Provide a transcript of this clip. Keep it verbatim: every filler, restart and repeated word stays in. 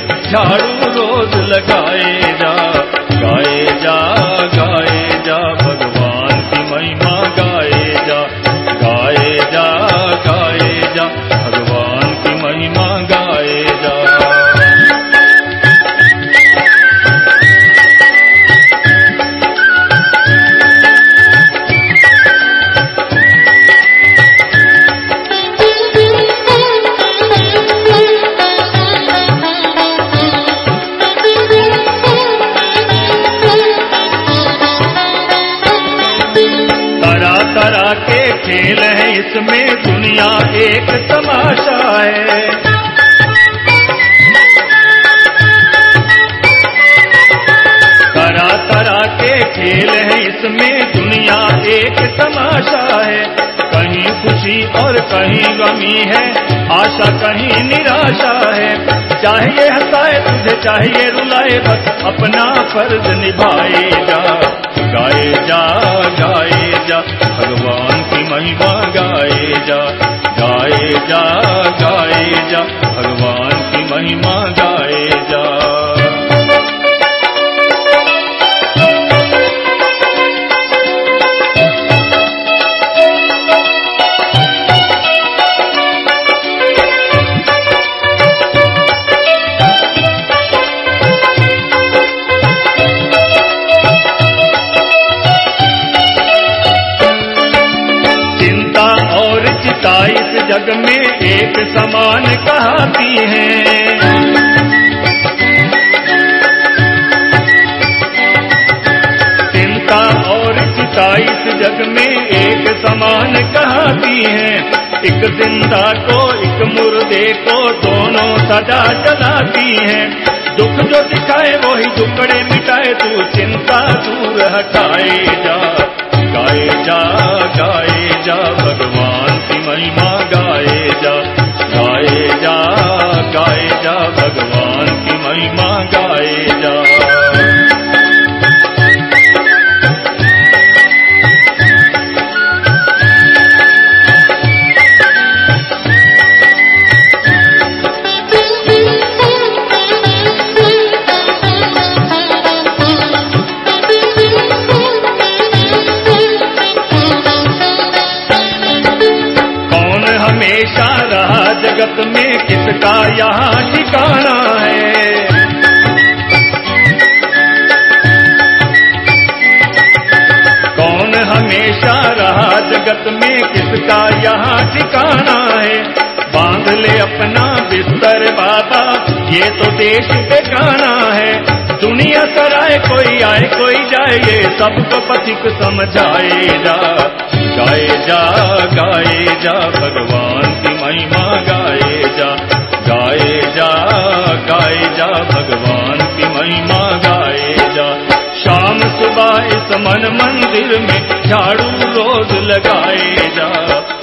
झाड़ू रोज लगाए जा। गाए जा गाए जा भगवान की महिमा गाए जा। गाए जा गाए जा भगवान की महिमा गाए जा। तरह के खेल है इसमें दुनिया एक तमाशा है। तरह तरह के खेल है इसमें दुनिया एक तमाशा है। कहीं खुशी और कहीं गमी है, आशा कहीं निराशा है। चाहिए हंसाए तुझे चाहिए रुलाए, बस अपना फर्ज निभाए जा। गाए जा गाए जा भगवान की महिमा गाए जा। गाए जा गाए जा भगवान की महिमा गाए जा। इस जग में एक समान कहाती हैं। चिंता और चिता इस जग में एक समान कहाती हैं। एक जिंदा को एक मुर्दे को दोनों सजा चलाती हैं। दुख जो दिखाए वही दुखड़े मिटाए, तू चिंता दूर हटाए जा। गाए जा गाए जा भगवान की महिमा गाए जा। गाए जा गाए जा भगवान की महिमा गाए जा। हमेशा रहा जगत में किसका यहाँ ठिकाना है। कौन हमेशा रहा जगत में किसका यहाँ ठिकाना है। बांध ले अपना बिस्तर बाबा ये तो देश ठिकाना है। दुनिया सराय कोई आए कोई जाए, ये सबको पथिक समझाए जा। गाए जा गाए जा भगवान की महिमा गाए जा। गाए जा गाए जा भगवान की महिमा गाए जा। शाम सुबह इस मन मंदिर में झाड़ू रोज लगाए जा।